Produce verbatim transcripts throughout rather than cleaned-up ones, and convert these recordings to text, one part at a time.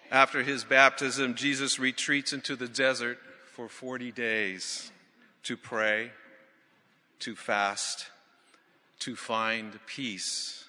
After his baptism, Jesus retreats into the desert for forty days to pray, to fast, to find peace.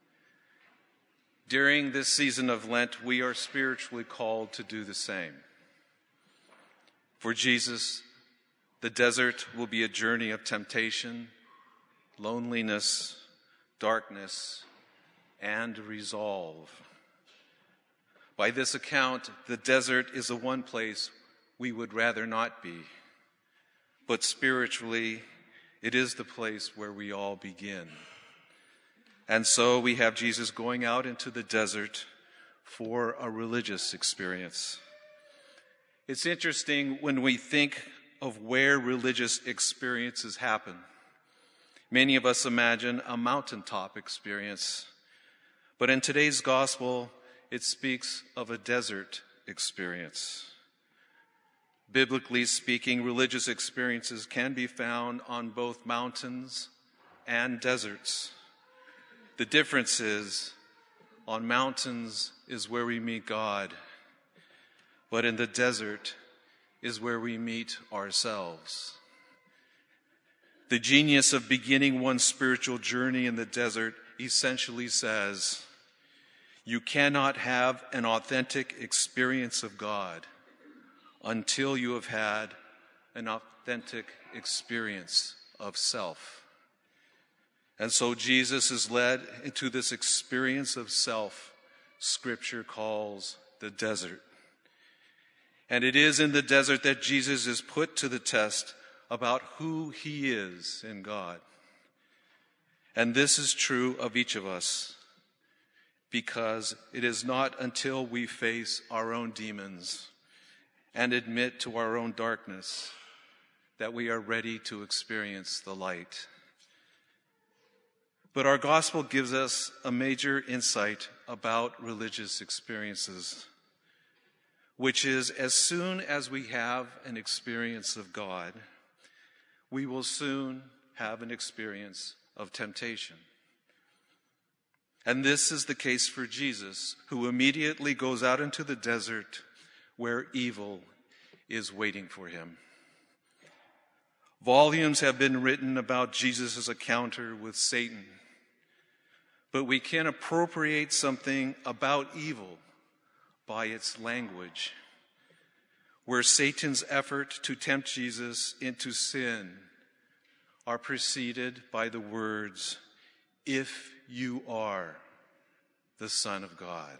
During this season of Lent, we are spiritually called to do the same. For Jesus, the desert will be a journey of temptation, loneliness, darkness, and resolve. By this account, the desert is the one place we would rather not be. But spiritually, it is the place where we all begin. And so we have Jesus going out into the desert for a religious experience. It's interesting when we think of where religious experiences happen. Many of us imagine a mountaintop experience. But in today's gospel, it speaks of a desert experience. Biblically speaking, religious experiences can be found on both mountains and deserts. The difference is, on mountains is where we meet God, but in the desert is where we meet ourselves. The genius of beginning one's spiritual journey in the desert essentially says, you cannot have an authentic experience of God until you have had an authentic experience of self. And so Jesus is led into this experience of self Scripture calls the desert. And it is in the desert that Jesus is put to the test about who he is in God. And this is true of each of us, because it is not until we face our own demons and admit to our own darkness that we are ready to experience the light. But our gospel gives us a major insight about religious experiences, which is as soon as we have an experience of God, we will soon have an experience of temptation. And this is the case for Jesus, who immediately goes out into the desert where evil is waiting for him. Volumes have been written about Jesus' encounter with Satan, but we can appropriate something about evil by its language, where Satan's effort to tempt Jesus into sin are preceded by the words, "If you are the Son of God."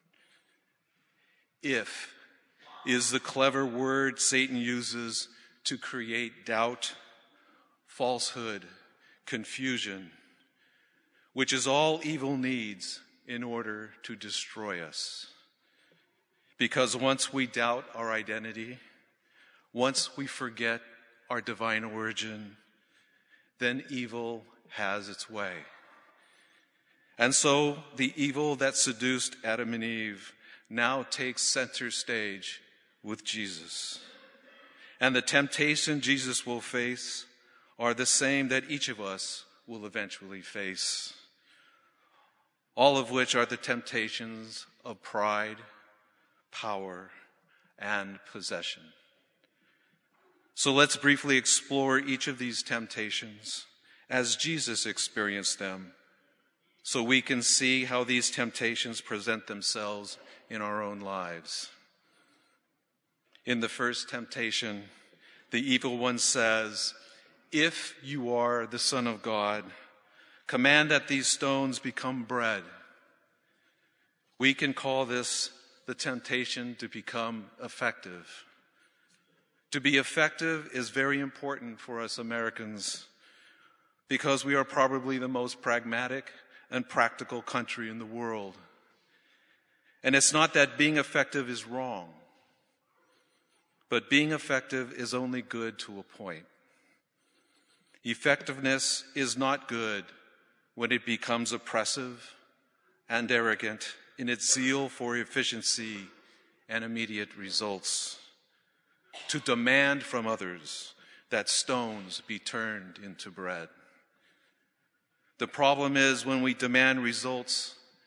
If is the clever word Satan uses to create doubt, falsehood, confusion, which is all evil needs in order to destroy us. Because once we doubt our identity, once we forget our divine origin, then evil has its way. And so the evil that seduced Adam and Eve now takes center stage with Jesus. And the temptation Jesus will face are the same that each of us will eventually face. All of which are the temptations of pride, power, and possession. So let's briefly explore each of these temptations as Jesus experienced them, so we can see how these temptations present themselves in our own lives. In the first temptation, the evil one says, "If you are the Son of God, command that these stones become bread." We can call this the temptation to become effective. To be effective is very important for us Americans, because we are probably the most pragmatic and practical country in the world. And it's not that being effective is wrong, but being effective is only good to a point. Effectiveness is not good when it becomes oppressive and arrogant in its zeal for efficiency and immediate results, to demand from others that stones be turned into bread. The problem is when we demand results,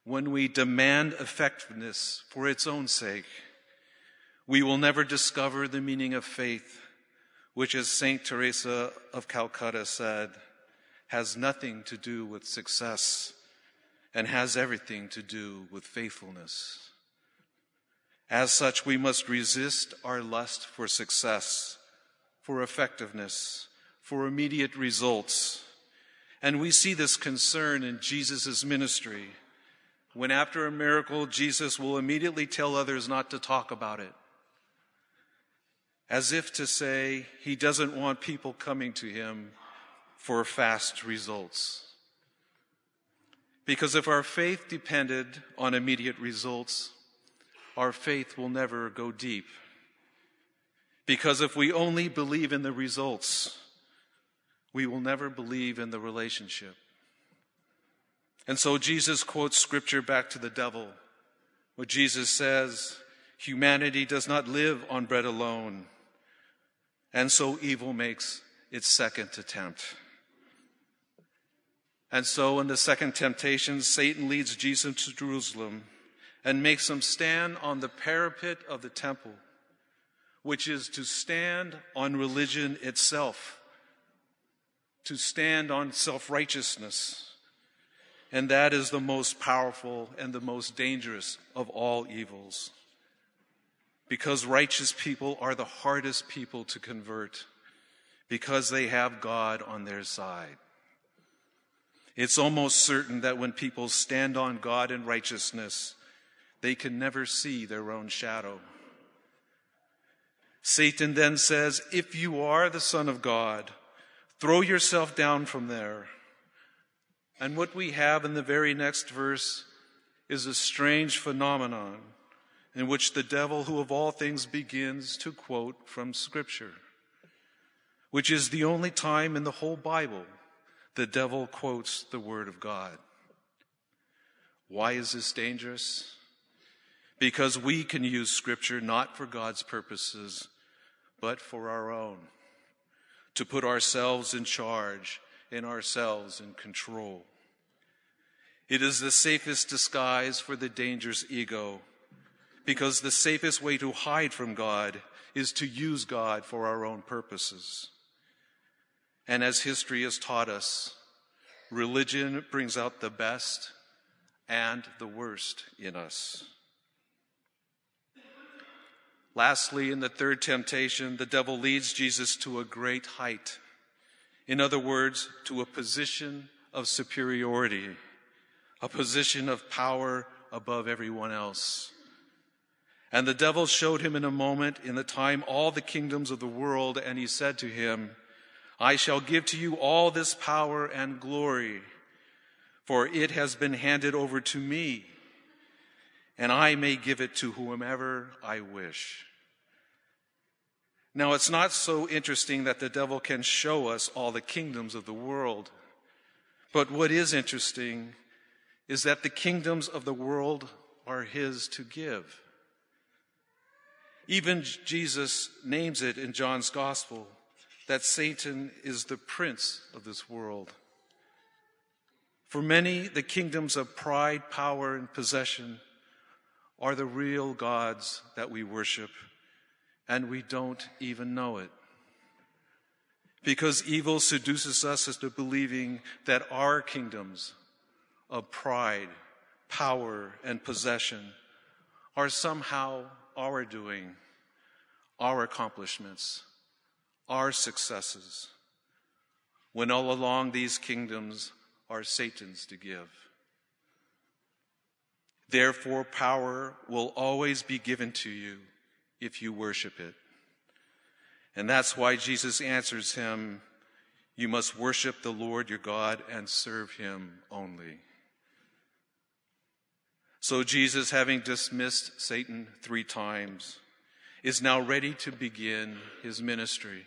when we demand effectiveness for its own sake, we will never discover the meaning of faith, which, as Saint Teresa of Calcutta said, has nothing to do with success and has everything to do with faithfulness. As such, we must resist our lust for success, for effectiveness, for immediate results. And we see this concern in Jesus' ministry, when after a miracle, Jesus will immediately tell others not to talk about it, as if to say he doesn't want people coming to him for fast results. Because if our faith depended on immediate results, our faith will never go deep. Because if we only believe in the results, we will never believe in the relationship. And so Jesus quotes scripture back to the devil, where Jesus says, humanity does not live on bread alone. And so evil makes its second attempt. And so in the second temptation, Satan leads Jesus to Jerusalem and makes him stand on the parapet of the temple, which is to stand on religion itself, to stand on self-righteousness. And that is the most powerful and the most dangerous of all evils. Because righteous people are the hardest people to convert, because they have God on their side. It's almost certain that when people stand on God and righteousness, they can never see their own shadow. Satan then says, if you are the Son of God, throw yourself down from there. And what we have in the very next verse is a strange phenomenon in which the devil, who of all things begins to quote from Scripture, which is the only time in the whole Bible the devil quotes the Word of God. Why is this dangerous? Because we can use Scripture not for God's purposes, but for our own, to put ourselves in charge and ourselves in control. It is the safest disguise for the dangerous ego, because the safest way to hide from God is to use God for our own purposes. And as history has taught us, religion brings out the best and the worst in us. Lastly, in the third temptation, the devil leads Jesus to a great height. In other words, to a position of superiority, a position of power above everyone else. And the devil showed him in a moment in the time all the kingdoms of the world, and he said to him, I shall give to you all this power and glory, for it has been handed over to me, and I may give it to whomever I wish. Now, it's not so interesting that the devil can show us all the kingdoms of the world. But what is interesting is that the kingdoms of the world are his to give. Even Jesus names it in John's Gospel that Satan is the prince of this world. For many, the kingdoms of pride, power, and possession are the real gods that we worship, and we don't even know it. Because evil seduces us into believing that our kingdoms of pride, power, and possession are somehow our doing, our accomplishments, our successes, when all along these kingdoms are Satan's to give. Therefore, power will always be given to you if you worship it. And that's why Jesus answers him, you must worship the Lord your God and serve him only. So Jesus, having dismissed Satan three times, is now ready to begin his ministry.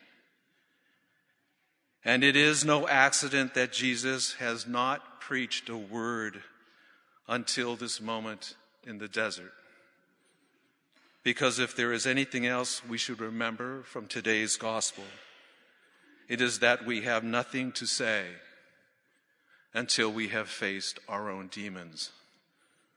And it is no accident that Jesus has not preached a word until this moment in the desert. Because if there is anything else we should remember from today's gospel, it is that we have nothing to say until we have faced our own demons.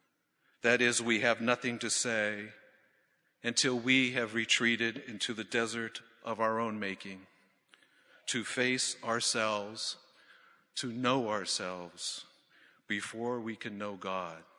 That is, we have nothing to say until we have retreated into the desert of our own making, to face ourselves, to know ourselves before we can know God.